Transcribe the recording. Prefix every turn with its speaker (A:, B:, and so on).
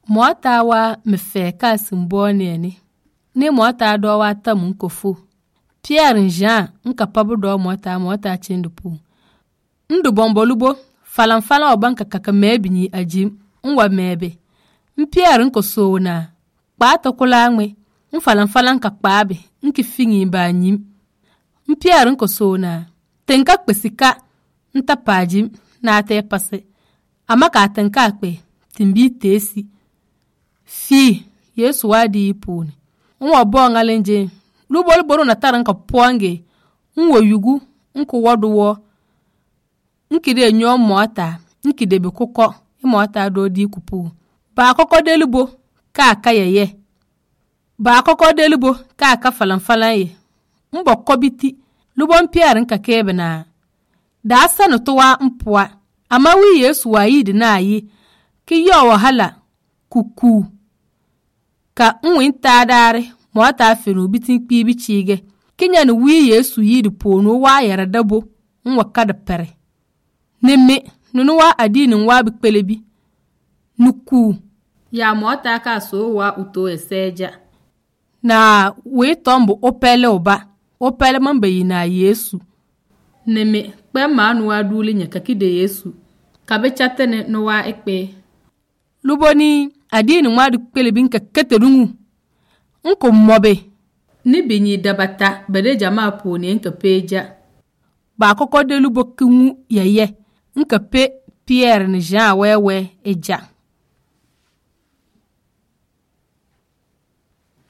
A: Mota wa mefe ka simbone ni mota do wa ta mun kofu. Pierre Jean nka pabu do mota chindupu. Ndu bombolubo falan obanka kaka mebini ajim nwa mebe. Pierre nko so na kpaata kula ngwe falan ka kpaabe nki fingi ba nyim. Pierre nko so na tenka kpesika nta pajim na te pase. Amaka tenka kpe timbi tesi. Fi Yesu wadi ipuni. Nwa bonga lenje. Lubol boro na taranka poange. Nwa yugu nko waduwo. Nkide nyo mota. Nkide be koko. Mota do di kupu. Ba koko delubo ka yeye. Ba koko delubo ka falan ye. Mbo kobiti. Lubon Pierre nka kebe na. Da asano towa mpwa. Ama wi Yesu wa yidi na yi. Ki yo wahala kuku. Ka nwi ntadare mota fenu bitin kpibi chige. Kinya ni wi Yesu yidi ponu wa yara dabo nwa kada pere. Neme nunu wa adini nwa bikpelebi. Nuku. Ya mota ka so wa uto eseja. Na we tombo opele oba. Opele mambe yina Yesu. Neme kpe manu wa duli nyakakide Yesu. Kabe chatene no wa ekpe. Luboni adini nwa bikpelebi nka keterungu. Nko mobe. Ni binyi dabata bade jama poni nka peja. Ba koko de lubo kingu yeye. Nka pe Pierre ni Jean wewe eja.